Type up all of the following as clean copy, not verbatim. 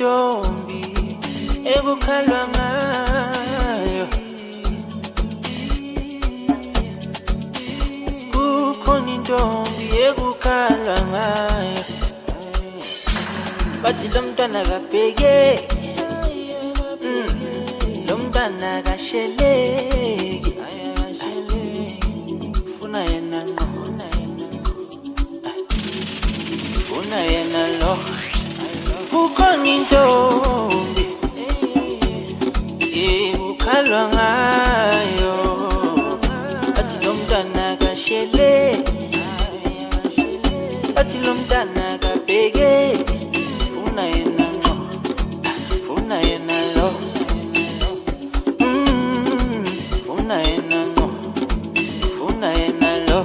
intombi ekukhalwa ngayo, kukhona intombi ekukhalwa ngayo. Bathi lo mntwana kabhekeki, lo mntwana kasheleki, funa yena ngqo, funa yena lo. Kukhona intombi ekukhalwa ngayo, bathi lo mntwana kasheleki, bathi lo mntwana kabhekeki, funa yena ngqo, funa yena lo. Funa yena ngqo, funa yena lo.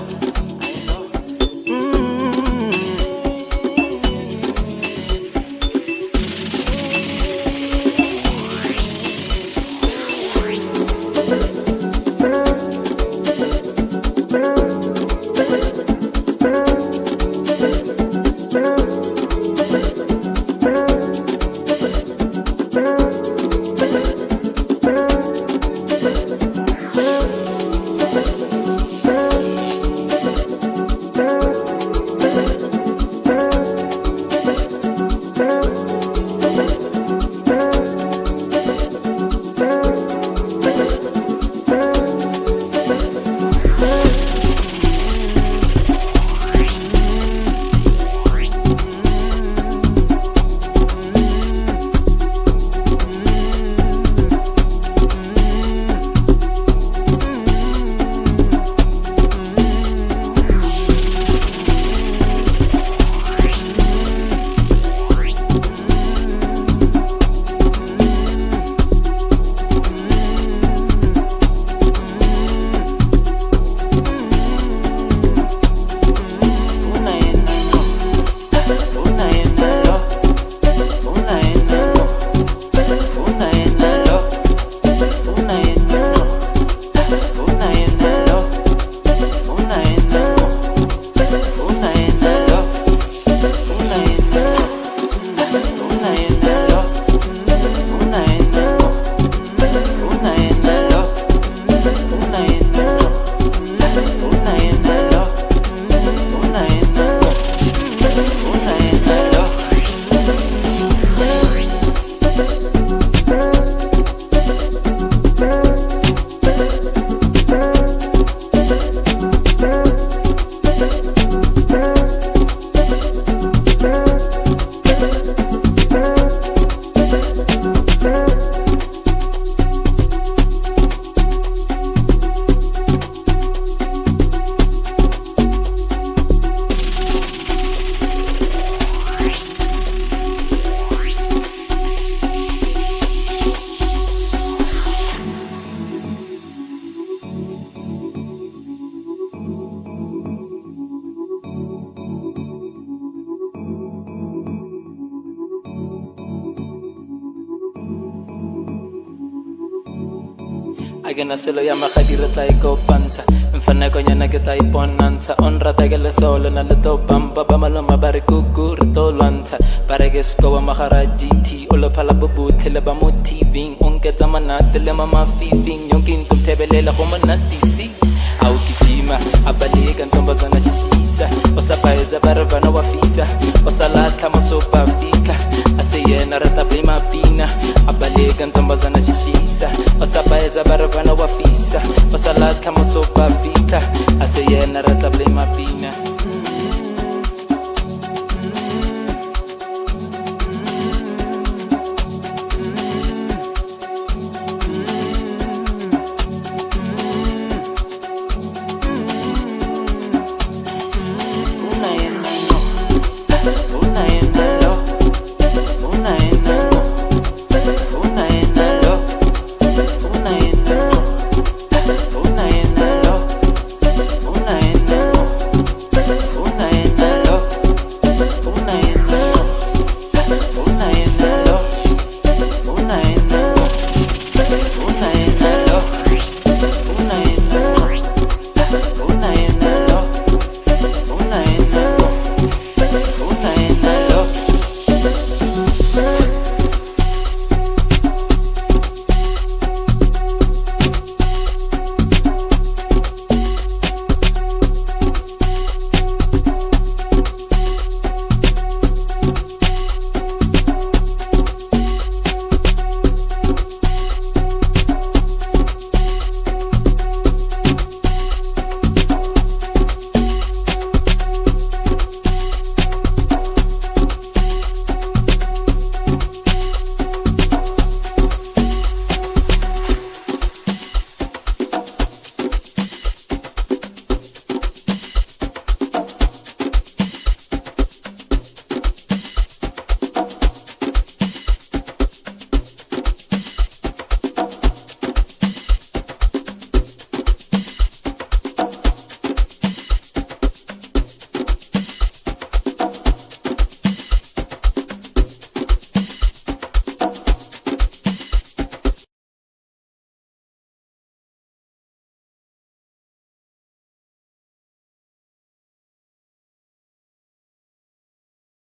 Agena selo ya makadira tay ko panza mfana ko nyana ke tay ponanza on rata ke le solo na le to bamba ba malama bare kuku to lanta bare ke sko wa mahara GT o le phala bubu tle ba mo TV on ke tsamana tele mama fifing yonke into tebelela go mona DC au kijima abalika ntombazana shishisa osapaiza bare bana wafisa osalatha masopa fika aseyena rata blima pina abalika ntombazana shishisa osapaiza bare bana wafisa osalatha masopa fika aseyena rata blima pina.